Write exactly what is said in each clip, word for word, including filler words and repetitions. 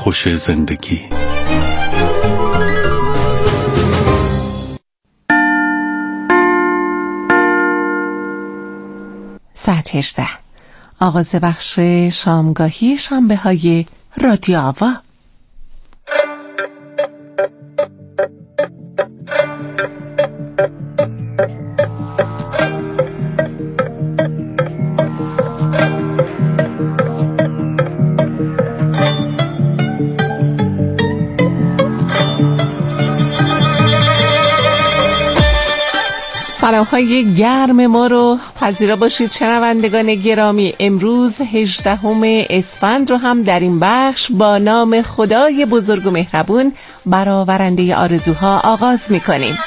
خوش زندگی. ساعت هجده، آغاز بخش شامگاهی شنبه های رادیو آوا. سلام های گرم ما رو پذیرا باشید شنوندگان گرامی. امروز هجدهم اسفند رو هم در این بخش با نام خدای بزرگ و مهربون برآورنده آرزوها آغاز می‌کنیم.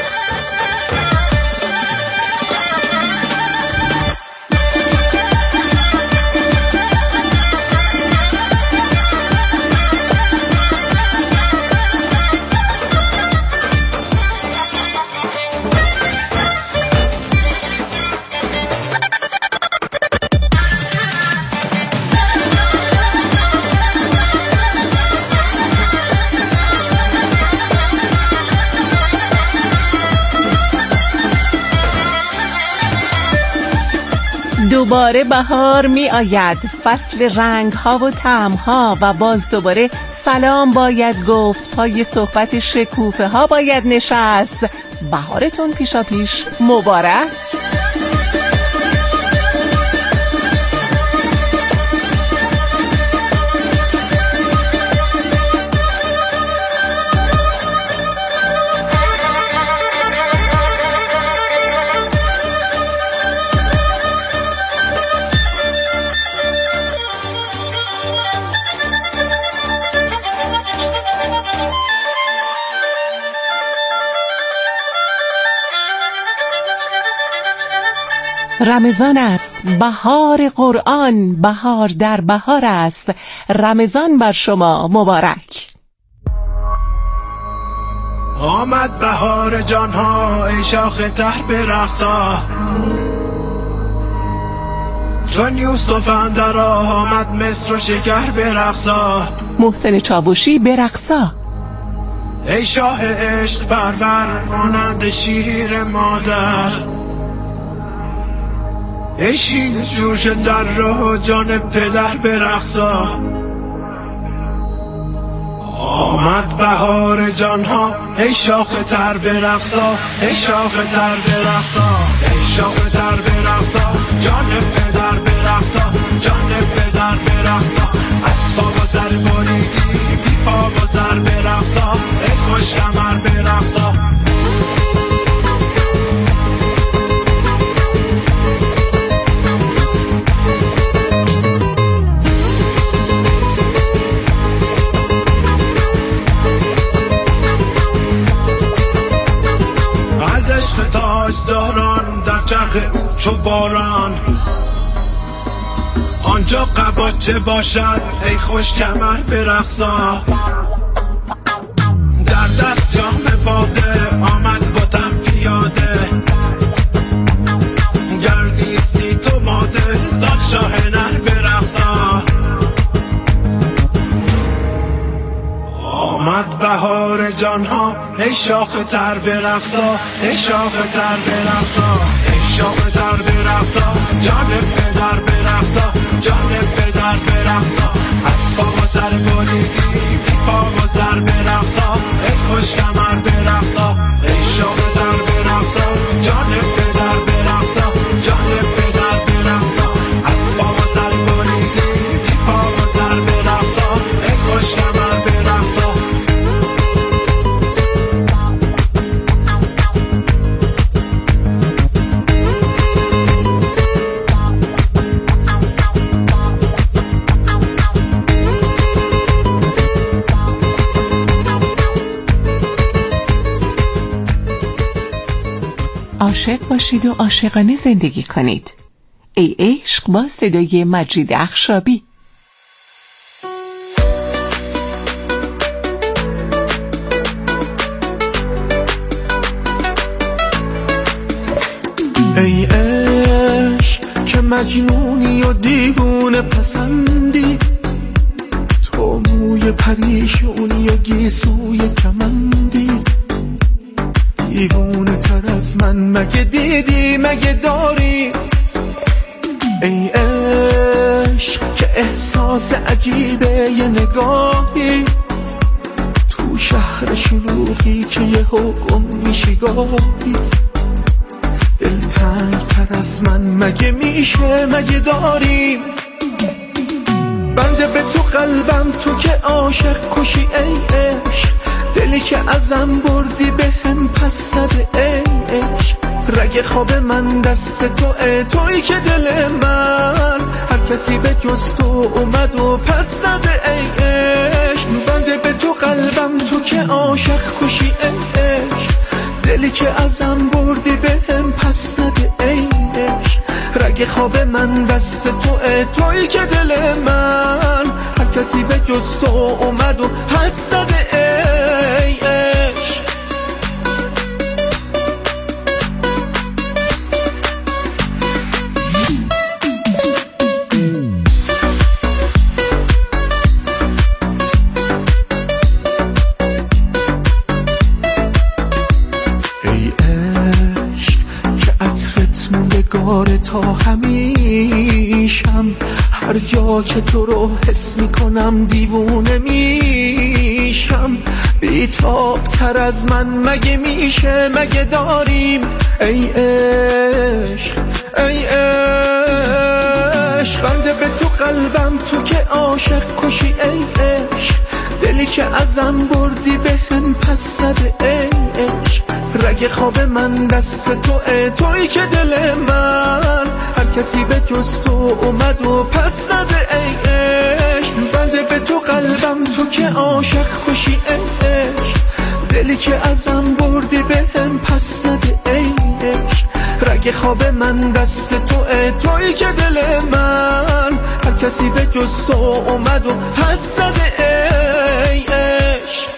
دوباره بهار می آید، فصل رنگ ها و طعم ها، و باز دوباره سلام باید گفت، پای صحبت شکوفه ها باید نشست. بهارتون پیشا پیش مبارک. رمضان است، بهار قرآن، بهار در بهار است. رمضان بر شما مبارک. آمد بهار جانها، ای شاخ تر برقصا، چون یوسف اندر آمد مصر و شکر برقصا. محسن چاوشی برقصا. ای شاه عشق پرور، مانند شیر مادر، ای شیر جوش در راه جان پدر برقصا. آمد بهار جانها، ای شاخ تر برقصا، ای شاخ تر برقصا، ای شاخ تر برقصا، جان پدر برقصا، جان پدر برقصا. از پا و سر بریدی، بی پا و سر برقصا، ای خوش کمر برقصا. عشق تاج داران در چرخ او چو باران، آنجا قباچه باشد ای خوش کمر برقصا. در دست جام باده آمد بتم پیاده، گر نیستی تو ماده زال شاه نر برقصا. آمد بهار جانها، ای شاخ تر برقصا، ای شاخ تر برقصا، ای شاخ تر برقصا، جان پدر برقصا، جان پدر برقصا. از پا و سر بریدی، بی پا و سر برقصا، ای خوش کمر برقصا. ای شاخ تر برقصا، جان پدر برقصا، جان پدر برقصا. از پا و سر بریدی، بی پا و سر برقصا، ای خوش کمر برقصا. عاشق باشید و عاشقانه زندگی کنید. ای عشق با صدای مجید اخشابی. ای عشق که مجنونی و دیوونه پسندی، تو موی پریشونی و گیسوی کمندی، دیوونه تر از من مگه دیدی مگه داری؟ ای عشق که احساس عجیبه یه نگاهی تو شهر شلوغی که یه حکم میشی گاهی، دلتنگ تر از من مگه میشه مگه داریم؟ بنده به تو قلبم تو که عاشق کشی ای عشق، دلی که ازم بردی به هم پس زده ای عشق، رگ خواب من دست تو ای تویی که دل من هر کسی به جز تو اومد و پس زده ای عشق. بنده به تو قلبم تو که عاشق کشی ای عشق، دلی که ازم بردی به هم پس زده ای عشق، رگ خواب من دست تو ای تویی که دل من هر کسی به جز تو اومد و پس زده ای عشق. تا همیشم هر جا که تو رو حس میکنم دیوونه میشم، بیتاب تر از من مگه میشه مگه داریم؟ ای عشق ای عشق بنده به تو قلبم تو که عاشق کشی ای عشق، دلی که ازم بردی به هم پس زده ای عشق، رگ خواب من دست تو ای تویی که دل من هر کسی به جز تو اومد و پس زده ای عشق. بنده به تو قلبم تو که عاشق کشی ای عشق، دلی که ازم بردی به هم پس زده ای عشق، رگ خواب من دست تو ای تویی که دل من هر کسی به جز تو اومد و پس زده ای عشق.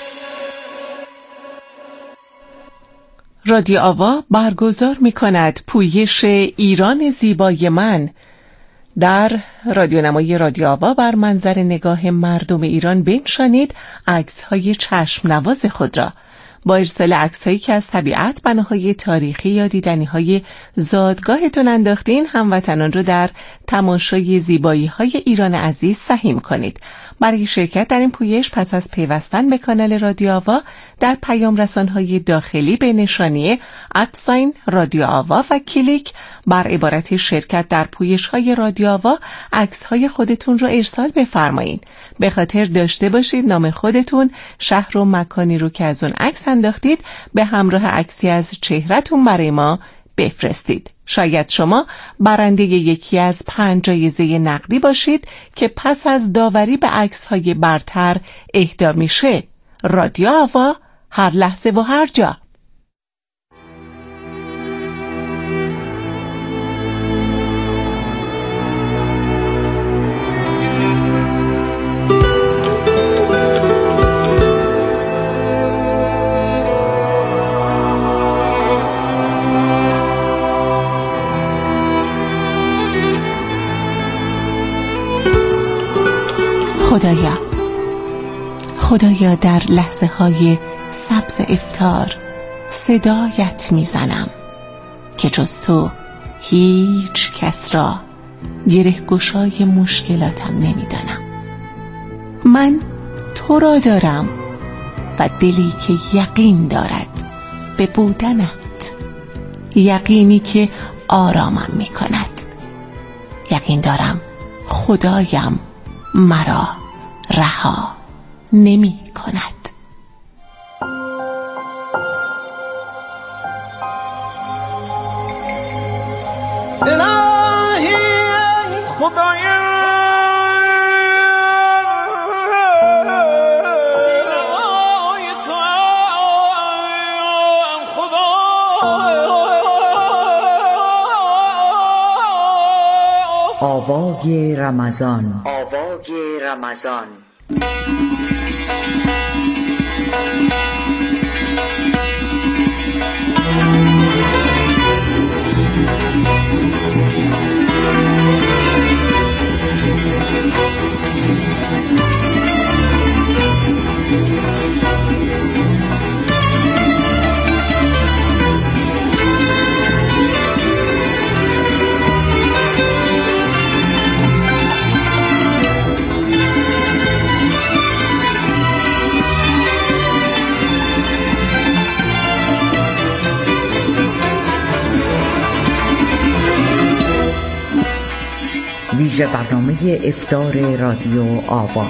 رادیو آوا برگزار می کند پویش ایران زیبای من. در رادیونمای رادیو آوا بر منظر نگاه مردم ایران بنشانید عکس‌های چشم نواز خود را. با ارسال عکس‌هایی که از طبیعت، بناهای تاریخی یا دیدنی‌های زادگاهتون انداختین، هموطنان رو در تماشای زیبایی‌های ایران عزیز سهیم کنید. برای شرکت در این پویش پس از پیوستن به کانال رادیو آوا در پیام رسان‌های داخلی به نشانی ادساین رادیو آوا و کلیک بر عبارت شرکت در پویش‌های رادیو آوا عکس‌های خودتون رو ارسال بفرمایید. به خاطر داشته باشید نام خودتون، شهر و مکانی رو که از اون عکس انداختید به همراه عکسی از چهره‌تون برای ما بفرستید. شاید شما برنده یکی از پنج جایزه نقدی باشید که پس از داوری به عکس‌های برتر اهدا میشه. رادیو آوا، هر لحظه و هر جا. خدایا خدایا در لحظه های سبز افطار صدایت میزنم که جز تو هیچ کس را گره گشای مشکلاتم نمیدانم. من تو را دارم و دلی که یقین دارد به بودنت، یقینی که آرامم میکند. یقین دارم خدایم مرا رها نمی کند. الهی خدایا آوای رمضان، آوای رمضان. ویژه برنامه افطار رادیو آوا.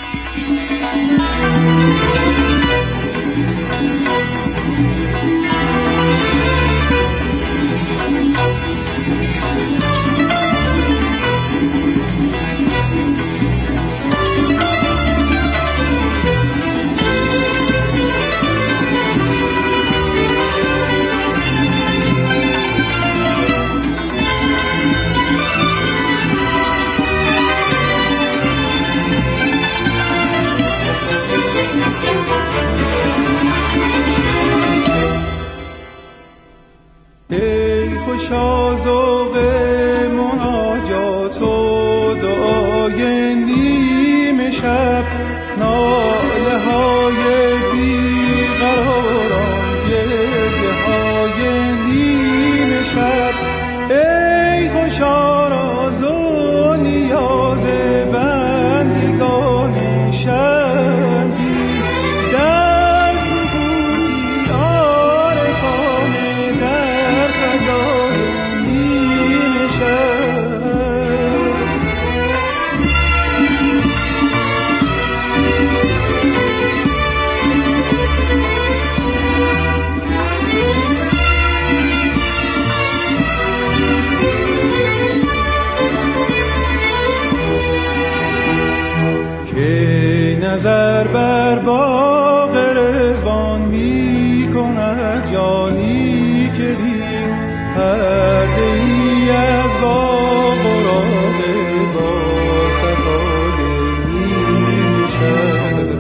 نظر بر باغ رضوان می کند جانی که دید پرده ای از باغ و راغ با صفای نیم شب.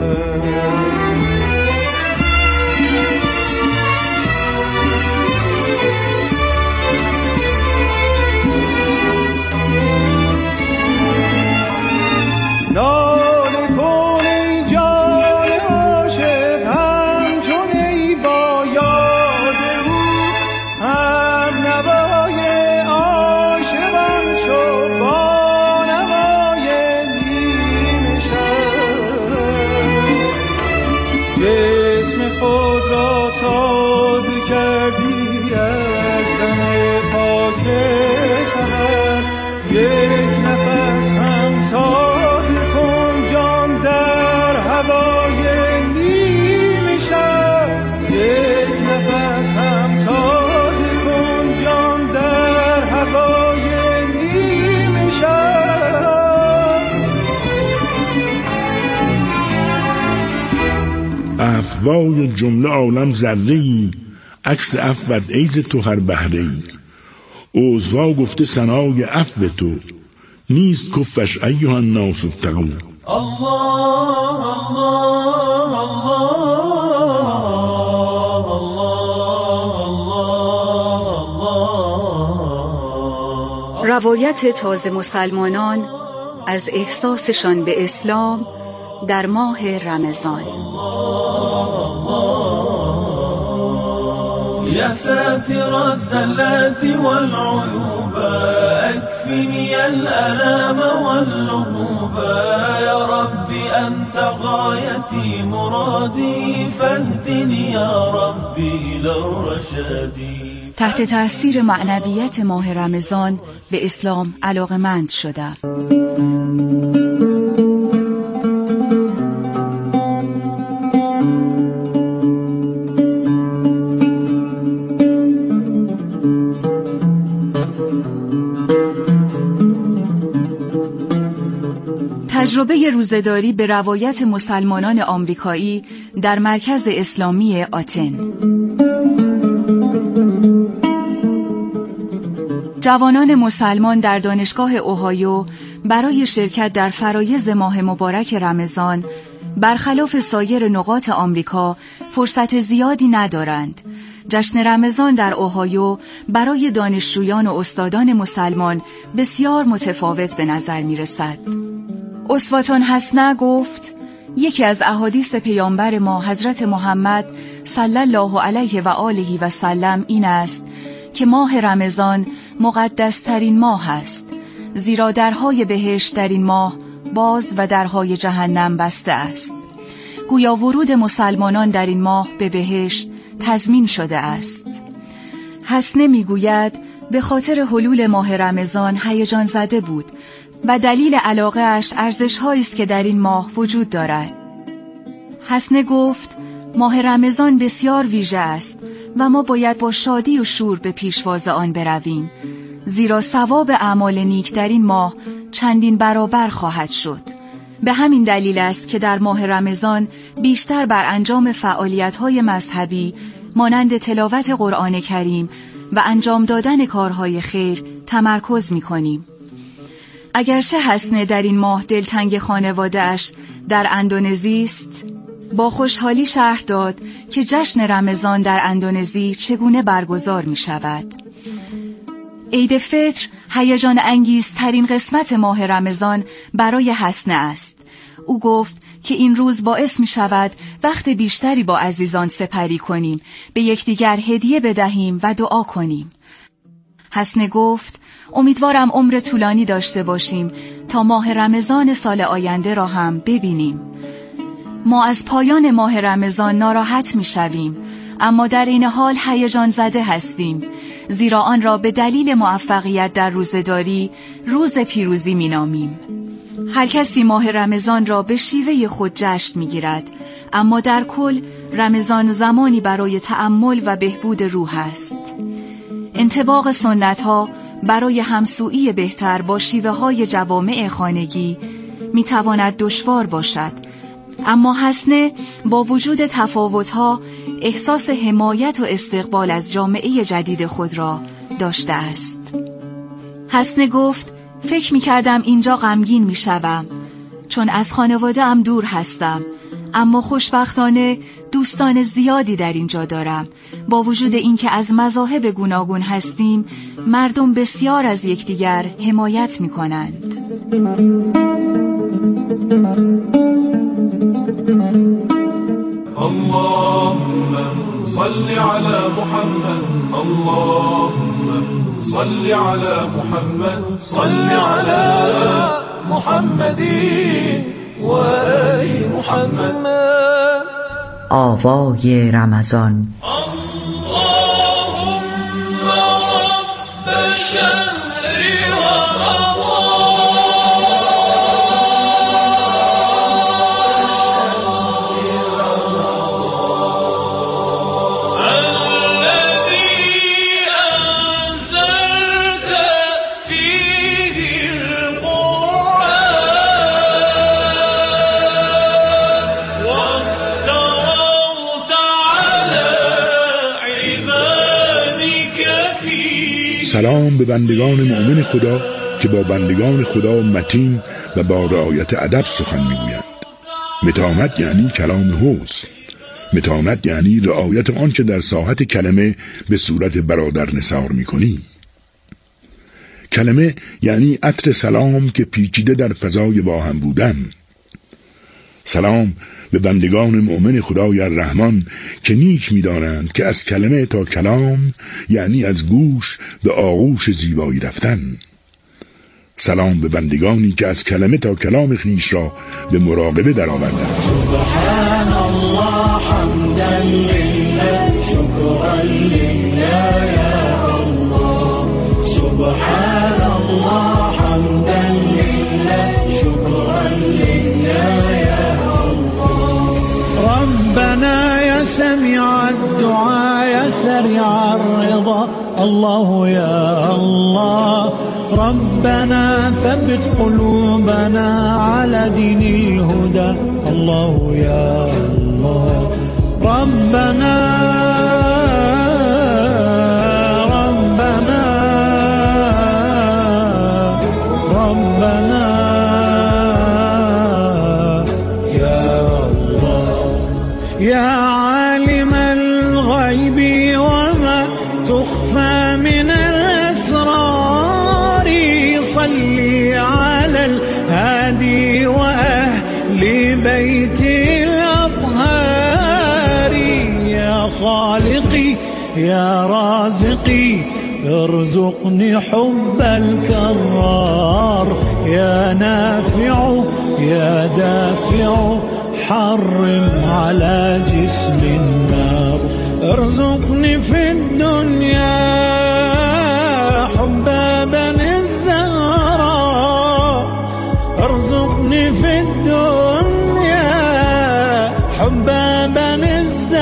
افوای جمله عالم ذره‌ای، عکس عفوت ایز تو هر بهره‌ای. عذوا گفته ثنای عفو تو، نیست کفش ایها الناس اتقوا. الله الله. روایت تازه مسلمانان از احساسشان به اسلام در ماه رمضان. يا ساتر الزلات والعيوب اكفني الالام واللهوب يا ربي انت غايتي مرادي فاهدني يا ربي الى الرشاد. تحت تأثیر معنویت ماه رمضان به اسلام علاقمند شدم. تجربه روزه‌داری به روایت مسلمانان آمریکایی در مرکز اسلامی آتن. جوانان مسلمان در دانشگاه اوهایو برای شرکت در فرایض ماه مبارک رمضان برخلاف سایر نقاط آمریکا فرصت زیادی ندارند. جشن رمضان در اوهایو برای دانشجویان و استادان مسلمان بسیار متفاوت به نظر می رسد. اسواتان حسنه گفت یکی از احادیث پیامبر ما حضرت محمد صلی الله علیه و آله و سلم این است که ماه رمضان مقدس ترین ماه است، زیرا درهای بهشت در این ماه باز و درهای جهنم بسته است. گویا ورود مسلمانان در این ماه به بهشت تضمین شده است. حسنه میگوید به خاطر حلول ماه رمضان هیجان زده بود، و دلیل علاقه اش ارزش هایی است که در این ماه وجود دارد. حسنه گفت ماه رمضان بسیار ویژه است و ما باید با شادی و شور به پیشواز آن برویم، زیرا ثواب اعمال نیک در این ماه چندین برابر خواهد شد. به همین دلیل است که در ماه رمضان بیشتر بر انجام فعالیت‌های مذهبی مانند تلاوت قرآن کریم و انجام دادن کارهای خیر تمرکز می‌کنیم. اگرچه حسنه در این ماه دلتنگ خانواده‌اش در اندونزی است، با خوشحالی شرح داد که جشن رمضان در اندونزی چگونه برگزار می‌شود. عید فطر هیجان انگیزترین قسمت ماه رمضان برای حسنه است. او گفت که این روز باعث می شود وقت بیشتری با عزیزان سپری کنیم، به یکدیگر هدیه بدهیم و دعا کنیم. حسنه گفت امیدوارم عمر طولانی داشته باشیم تا ماه رمضان سال آینده را هم ببینیم. ما از پایان ماه رمضان ناراحت می شویم، اما در این حال هیجان زده هستیم، زیرا آن را به دلیل موفقیت در روزه‌داری روز پیروزی می نامیم. هر کسی ماه رمضان را به شیوه خود جشن می گیرد، اما در کل رمضان زمانی برای تأمل و بهبود روح است. انطباق سنت ها برای همسویی بهتر با شیوه های جوامع خانگی می تواند دشوار باشد، اما حسنه با وجود تفاوت‌ها احساس حمایت و استقبال از جامعه جدید خود را داشته است. حسنه گفت فکر می‌کردم اینجا غمگین می‌شوم چون از خانواده‌ام دور هستم، اما خوشبختانه دوستان زیادی در اینجا دارم. با وجود اینکه از مذاهب گوناگون هستیم، مردم بسیار از یکدیگر حمایت می‌کنند. اللهم صل على محمد، اللهم صل على محمد، صل على محمد و آل محمد. آوای رمضان. اللهم رب شهر رمضان سلام به بندگان مؤمن خدا که با بندگان خدا متین و با رعایت ادب سخن میگویند. متانت یعنی کلام حسن. متانت یعنی رعایت آنچه در ساحت کلمه به صورت برادر نثار میکنی. کلمه یعنی عطر سلام که پیچیده در فضای با هم بودن. سلام به بندگان مؤمن خدای الرحمن که نیک می‌دانند که از کلمه تا کلام یعنی از گوش به آغوش زیبایی رفتن. سلام به بندگانی که از کلمه تا کلام خیش را به مراقبه درآوردند. سبحان الله حمدا لله شکرا لله یا الله. سبحان الله حمدا لله شکرا لله یا الله. ربنا یا سمیع الدعاء یا سریع الرضا الله یا الله. ربنا ثبت قلوبنا على دين الهدى الله يا الله. ربنا ربنا ربنا يا الله. يا عالم الغيب وما تخفى من الأسرار صلي على الهادي وأهل بيت الأطهار. يا خالقي يا رازقي ارزقني حب الكرار. يا نافع يا دافع حرم على جسم النار. ارزقني في الدنيا حب بني الزهراء حب بني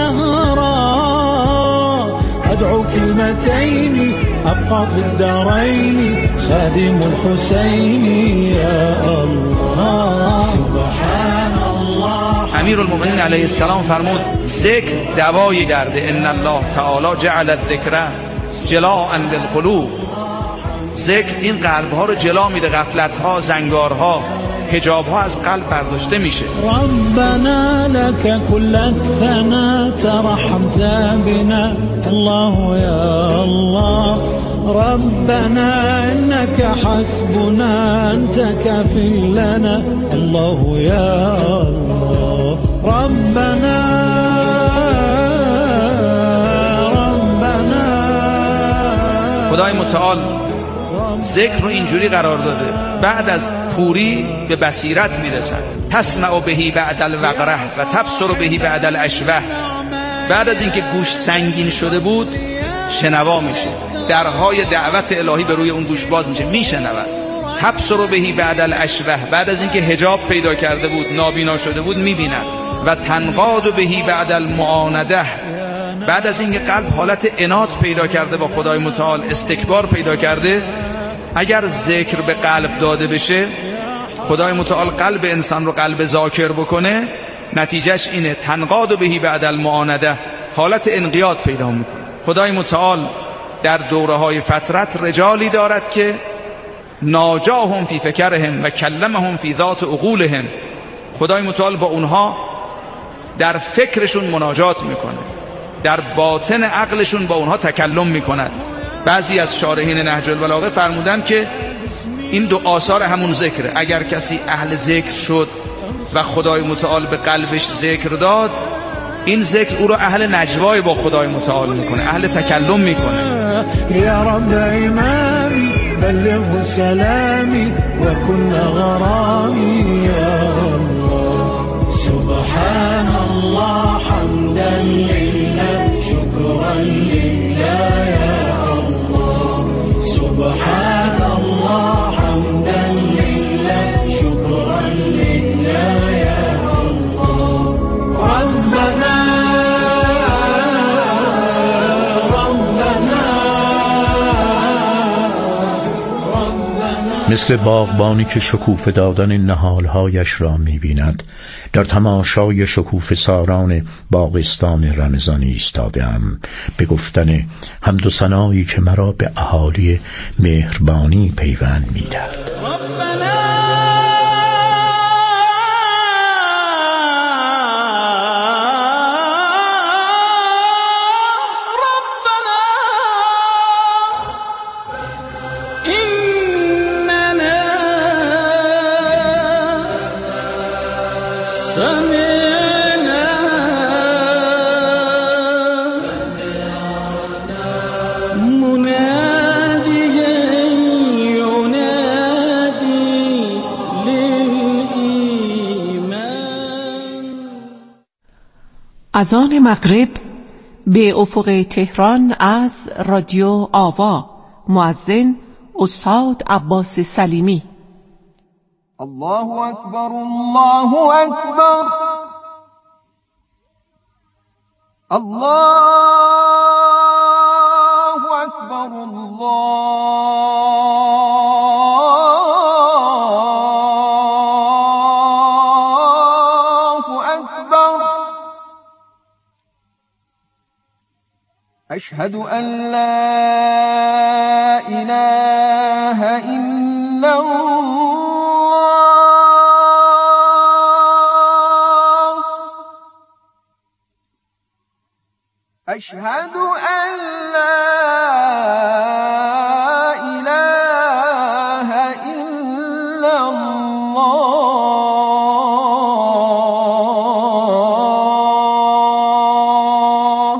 الزهراء أدعو كلمتين أبقى في الدارين خادم الحسين يا الله سبحان الله. امیرالمومنین علیه السلام فرمود ذکر دوای درده. ان الله تعالی جعل الذکر جلاء للقلوب. ذکر این قلب‌ها رو جلا میده، غفلت‌ها، زنگارها، حجاب‌ها از قلب برداشته میشه. ربنا لك كل الثنا ترحمت بنا الله يا الله ربنا انك حسبنا انت كافل لنا الله يا الله ربنا ربنا. خدای متعال ذکر رو اینجوری قرار داده بعد از کوری به بصیرت میرسد. تسمع بهی بعد الوقره و تبصر بهی بعد الاشوه. بعد از اینکه گوش سنگین شده بود شنوا میشه، درهای دعوت الهی به روی اون گوش باز میشه، میشنود. تبصر بهی بعد الاشوه. بعد از اینکه حجاب پیدا کرده بود، نابینا شده بود، میبیند. و تنقاد بهی بعد المعانده. بعد از اینکه قلب حالت عناد پیدا کرده با خدای متعال، استکبار پیدا کرده، اگر ذکر به قلب داده بشه، خدای متعال قلب انسان رو قلب ذاکر بکنه، نتیجهش اینه تنقاد بهی بعد المعانده، حالت انقیاد پیدا میکنه. خدای متعال در دوره های فترت رجالی دارد که ناجاهم فی فکرهم و کلمهم فی ذات عقولهم. خدای متعال با اونها در فکرشون مناجات میکنه، در باطن عقلشون با اونها تکلم میکند. بعضی از شارحین نهج البلاغه فرمودن که این دو آثار همون ذکره. اگر کسی اهل ذکر شد و خدای متعال به قلبش ذکر داد، این ذکر او رو اهل نجوای با خدای متعال میکنه، اهل تکلم میکنه. یا رب امامی بلغ سلامی و کن غرامی یا الله سبحان الله حمدا لله شکرا لله یا الله سبحان الله حمدا لله شکرا لله یا الله ربنا مثل باغبانی که شکوفه دادن نهالهایش را می‌بیند، در تماشای شکوفه ساران باغستان رمضانی ایستاده‌ام، به گفتن حمد و ثنایی که مرا به اهالی مهربانی پیوند می‌دهد. اذان مغرب به افق تهران از رادیو آوا. مؤذن استاد عباس سلیمی. الله اکبر الله اکبر الله اکبر الله اکبر اشهد ان لا اله الا الله أشهد أن لا إله إلا الله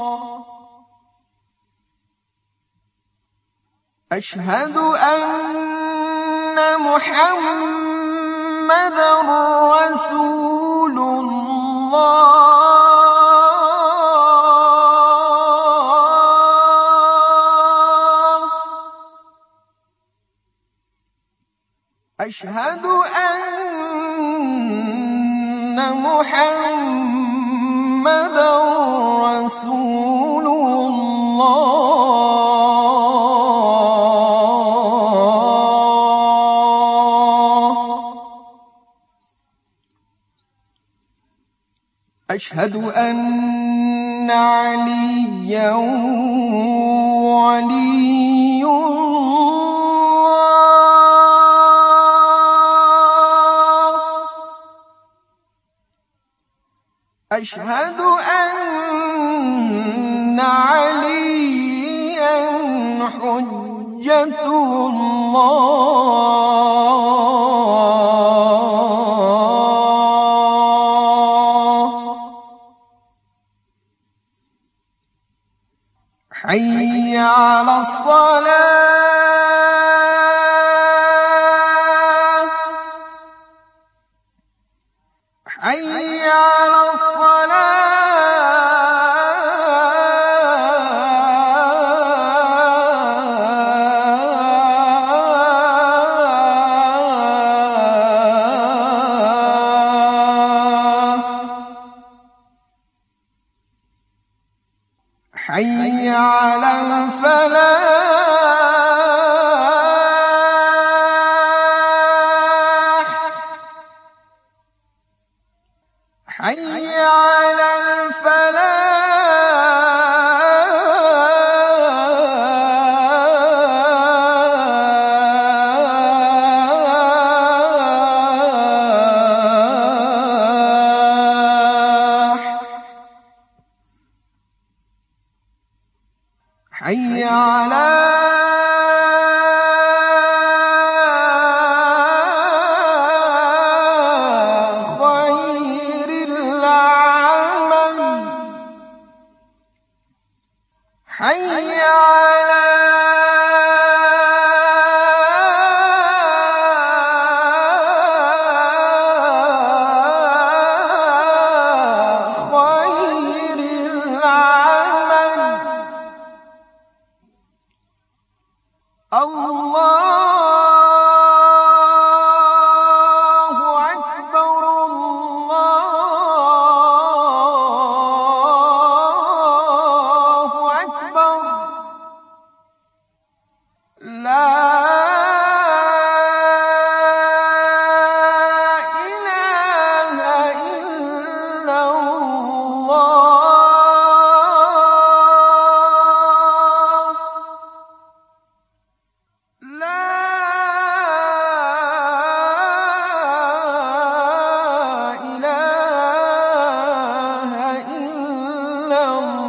أشهد أن محمدا رسول الله أشهد أن محمدا أشهد أن عليا ولي الله أشهد أن عليا حجة الله حي على الصلاة حي على حي على الفلاح حي على الفلاح حي على خير العمل حي على خير العمل الله أكبر الله أكبر لا إله إلا الله لا إله إلا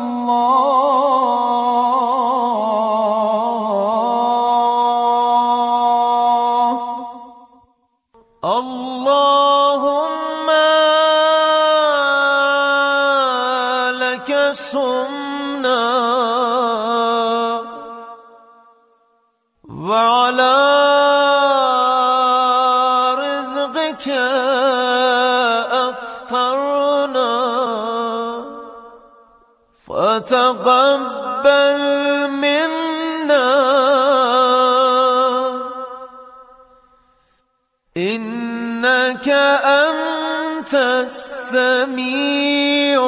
الله اللهم لك صمنا وعلى رزقك أفطرنا فتقبل منا إنك أنت السميع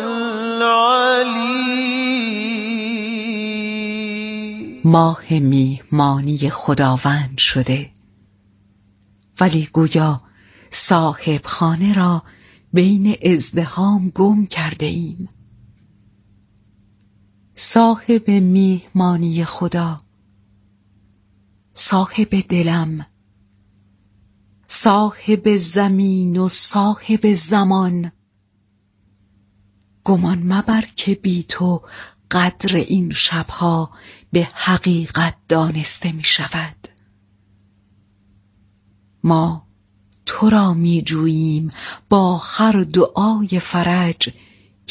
العليم ماه میهمانی خداوند شده، ولی گویا صاحب خانه را بین ازدحام گم کرده ایم. صاحب میهمانی خدا، صاحب دلم، صاحب زمین و صاحب زمان، گمان مبر که بی تو قدر این شبها به حقیقت دانسته می شود. ما تو را می جوییم با هر دعای فرج